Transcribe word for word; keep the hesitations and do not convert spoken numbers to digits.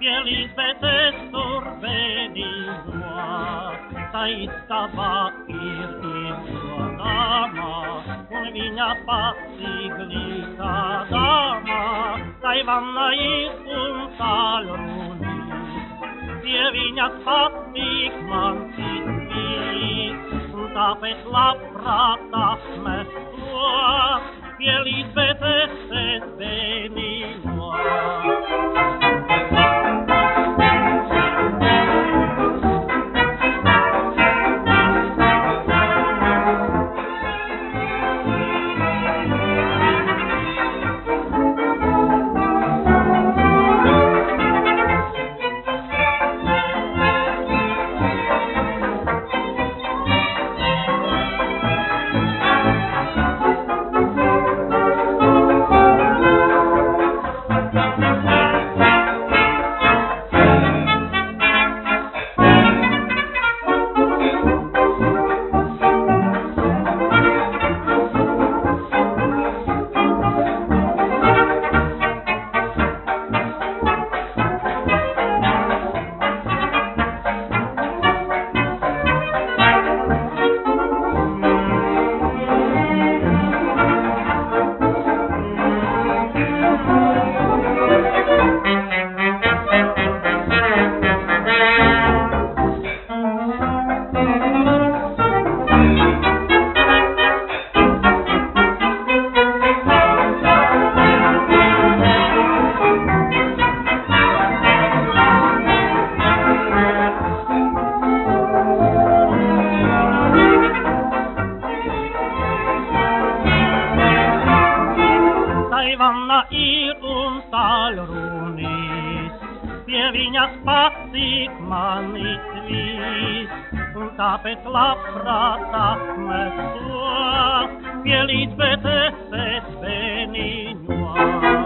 Pielizbetes tur bēdīgo, tā istabā ir iedodama, un viņa paciglīgā dama, tai vanna ir un tāļruni. Pie viņas patīk man citīs, un tāpēc labprāt apmestos, pielīdzbetes es bēnīgo. Vanna ir un tāļrunis, pie viņas patīk man it vis, un tāpēc labprāt apmestos, pielīdzbetes es bēnīgo.